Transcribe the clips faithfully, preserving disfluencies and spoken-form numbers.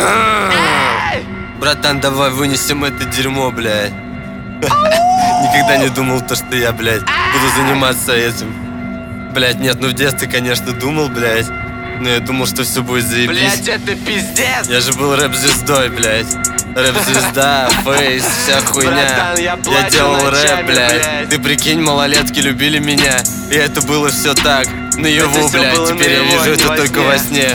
Братан, давай вынесем это дерьмо, блядь. Никогда не думал то, что я, блядь, буду заниматься этим. Блядь, нет, ну в детстве, конечно, думал, блядь. Но я думал, что все будет заебись. Блядь, это пиздец. Я же был рэп-звездой, блядь. Рэп-звезда, фейс, вся хуйня. Братан, я, я делал ночами, рэп, блядь. блядь. Ты прикинь, малолетки любили меня. И это было все так, наяву, блядь. Теперь я вижу это только во сне.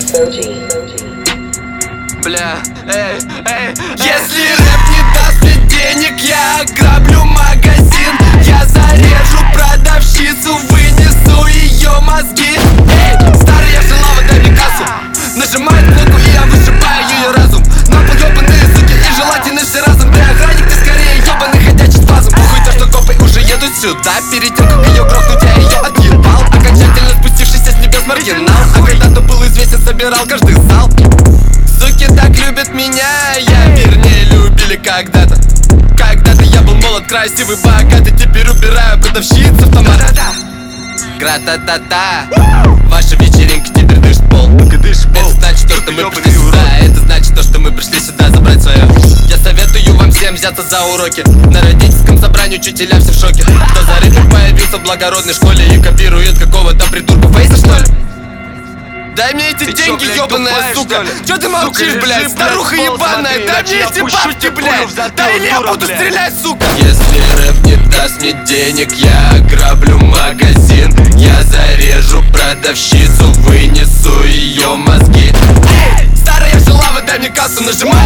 Бля, эй, эй, если рэп не даст мне денег, я ограблю магазин. Я зарежу продавщицу, вынесу ее мозги. Эй, старый, я шалава, дай мне кассу. Нажимает кнопку, и я вышибаю ее разум. Нахуй ебаные суки и желательно все разом. Ты охранник, ты скорее ебаный ходячий спазм. Похуй то, что копы уже едут сюда. Перед тем, как ее грохнуть, я ее отъебал. Окончательно спустившийся с небес маргинал. А когда-то был известен, собирал каждый зал. Суки так любят меня, я, вернее, любили когда-то. Когда-то я был молод, красивый, богатый. Теперь убираю продавщиц автомата. Гра-та-та-та. Ваша вечеринка теперь дышит пол. Это значит то, что мы пришли сюда. Это значит то, что мы пришли сюда забрать свое. Я советую вам всем взяться за уроки. На родительском собрании учителя все в шоке. Кто за рэпер появился в благородной школе и копирует какого-то придурка фейса, что ли? Дай мне эти ты деньги, чё, ёбаная сука! Чё ты молчишь, сука, блядь? лежи, Старуха блядь, ебаная, смотри, дай мне я эти пущу бабки, тебе пулю блядь! в затылок, Да или я дура, буду блядь. стрелять, сука! Если рэп не даст мне денег, я ограблю магазин. Я зарежу продавщицу, вынесу ее мозги. Эй, старая шалава, дай мне кассу, нажимай